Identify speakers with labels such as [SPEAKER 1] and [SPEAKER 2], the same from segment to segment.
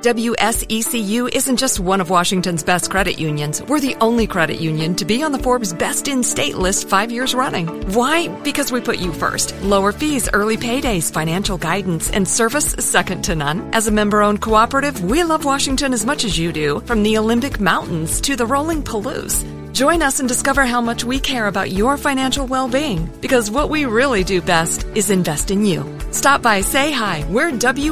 [SPEAKER 1] WSECU isn't just one of Washington's best credit unions. We're the only credit union to be on the Forbes Best in State list 5 years running. Why? Because we put you first. Lower fees, early paydays, financial guidance, and service second to none. As a member-owned cooperative, we love Washington as much as you do, from the Olympic Mountains to the rolling Palouse. Join us and discover how much we care about your financial well-being, because what we really do best is invest in you. Stop by, say hi. We're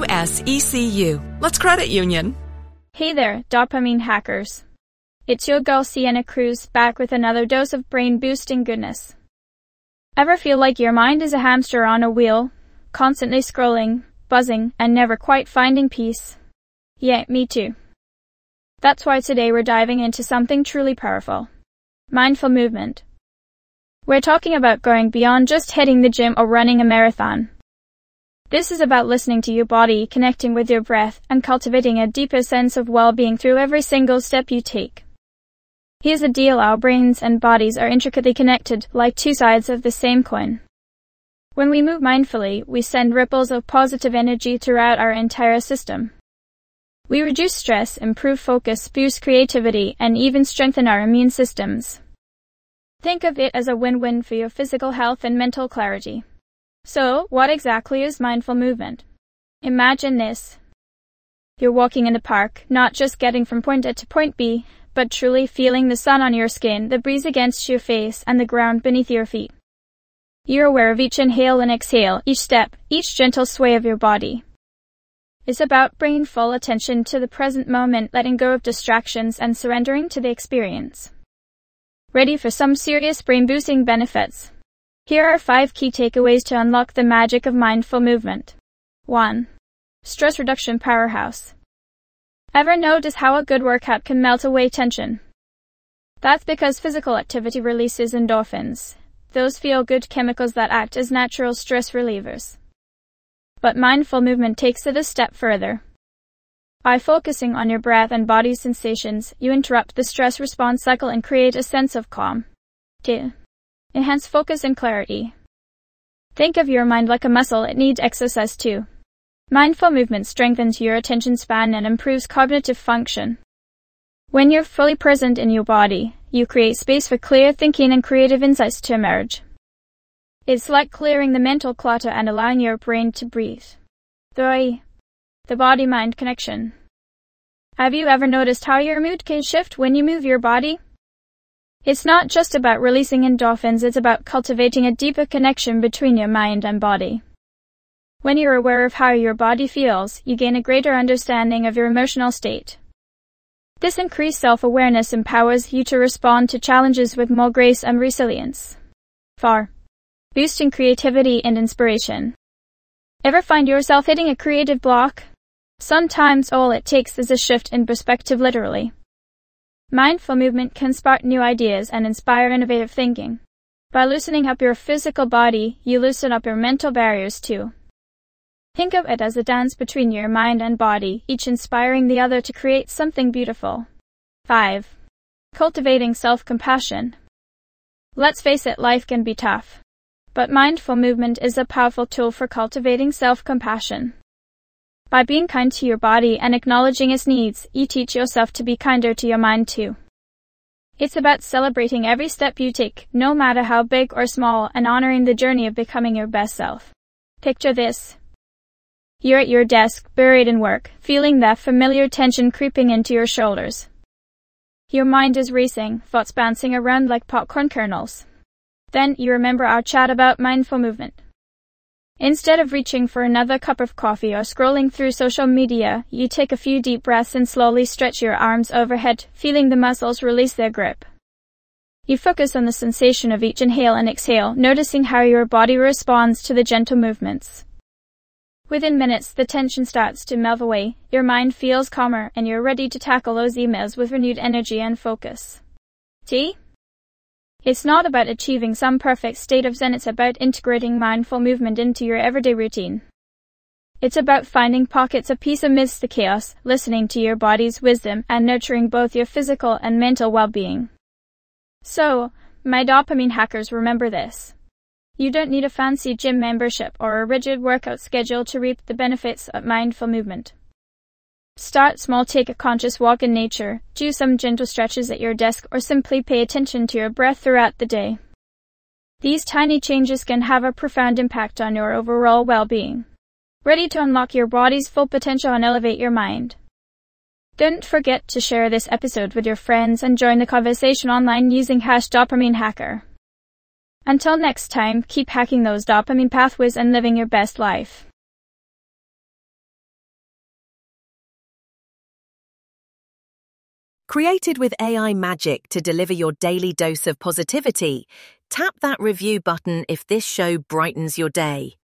[SPEAKER 1] WSECU. Let's credit union.
[SPEAKER 2] Hey there, dopamine hackers. It's your girl Sienna Cruz back with another dose of brain-boosting goodness. Ever feel like your mind is a hamster on a wheel, constantly scrolling, buzzing, and never quite finding peace? Yeah, me too. That's why today we're diving into something truly powerful. Mindful movement. We're talking about going beyond just hitting the gym or running a marathon. This is about listening to your body, connecting with your breath, and cultivating a deeper sense of well-being through every single step you take. Here's the deal, our brains and bodies are intricately connected, like two sides of the same coin. When we move mindfully, we send ripples of positive energy throughout our entire system. We reduce stress, improve focus, boost creativity, and even strengthen our immune systems. Think of it as a win-win for your physical health and mental clarity. So, what exactly is mindful movement? Imagine this. You're walking in the park, not just getting from point A to point B, but truly feeling the sun on your skin, the breeze against your face, and the ground beneath your feet. You're aware of each inhale and exhale, each step, each gentle sway of your body. It's about bringing full attention to the present moment, letting go of distractions, and surrendering to the experience. Ready for some serious brain-boosting benefits? Here are 5 key takeaways to unlock the magic of mindful movement. 1. Stress reduction powerhouse. Ever notice how a good workout can melt away tension? That's because physical activity releases endorphins, those feel-good chemicals that act as natural stress relievers. But mindful movement takes it a step further. By focusing on your breath and body sensations, you interrupt the stress response cycle and create a sense of calm. 2. Enhance focus and clarity. Think of your mind like a muscle, it needs exercise too. Mindful movement strengthens your attention span and improves cognitive function. When you're fully present in your body, you create space for clear thinking and creative insights to emerge. It's like clearing the mental clutter and allowing your brain to breathe. 3. The body-mind connection. Have you ever noticed how your mood can shift when you move your body? It's not just about releasing endorphins, it's about cultivating a deeper connection between your mind and body. When you're aware of how your body feels, you gain a greater understanding of your emotional state. This increased self-awareness empowers you to respond to challenges with more grace and resilience. 4. Boosting creativity and inspiration. Ever find yourself hitting a creative block? Sometimes all it takes is a shift in perspective, literally. Mindful movement can spark new ideas and inspire innovative thinking. By loosening up your physical body, you loosen up your mental barriers too. Think of it as a dance between your mind and body, each inspiring the other to create something beautiful. 5. Cultivating self-compassion. Let's face it, life can be tough. But mindful movement is a powerful tool for cultivating self-compassion. By being kind to your body and acknowledging its needs, you teach yourself to be kinder to your mind too. It's about celebrating every step you take, no matter how big or small, and honoring the journey of becoming your best self. Picture this. You're at your desk, buried in work, feeling that familiar tension creeping into your shoulders. Your mind is racing, thoughts bouncing around like popcorn kernels. Then you remember our chat about mindful movement. Instead of reaching for another cup of coffee or scrolling through social media, you take a few deep breaths and slowly stretch your arms overhead, feeling the muscles release their grip. You focus on the sensation of each inhale and exhale, noticing how your body responds to the gentle movements. Within minutes, the tension starts to melt away, your mind feels calmer, and you're ready to tackle those emails with renewed energy and focus. See? It's not about achieving some perfect state of zen, it's about integrating mindful movement into your everyday routine. It's about finding pockets of peace amidst the chaos, listening to your body's wisdom, and nurturing both your physical and mental well-being. So, my dopamine hackers, remember this. You don't need a fancy gym membership or a rigid workout schedule to reap the benefits of mindful movement. Start small, take a conscious walk in nature, do some gentle stretches at your desk, or simply pay attention to your breath throughout the day. These tiny changes can have a profound impact on your overall well-being. Ready to unlock your body's full potential and elevate your mind? Don't forget to share this episode with your friends and join the conversation online using #DopamineHacker. Until next time, keep hacking those dopamine pathways and living your best life.
[SPEAKER 3] Created with AI magic to deliver your daily dose of positivity, tap that review button if this show brightens your day.